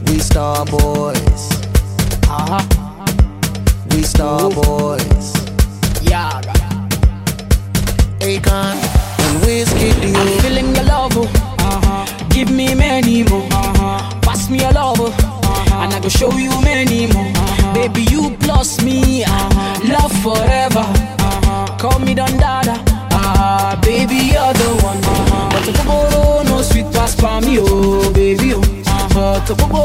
We star boys. We star boys. Yeah. Akon and Wizkid, I'm feeling your love, give me many more. Pass me your love, and I go show you many more. Baby, you plus me, love forever. Call me Don Dada, baby, you're the one. But the Pogo no sweet pass for me, oh baby, oh. But the Pogo